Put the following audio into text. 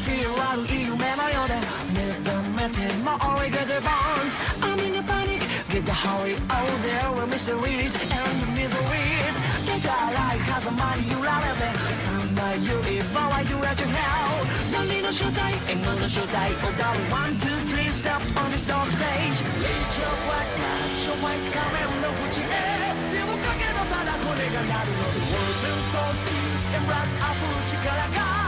feel 悪い夢のようで目覚めても追いかけて bones I'm in a panic get the hurry all there were mysteries and miseries 出たらい狭間に揺られて三枚指場は揺れて hell 何の正体縁の正体踊る one two three steps on this dark stage Reach your white man show white 仮面の縁へ手をかけたただ骨が鳴るので Words and souls peace and blood 溢る力が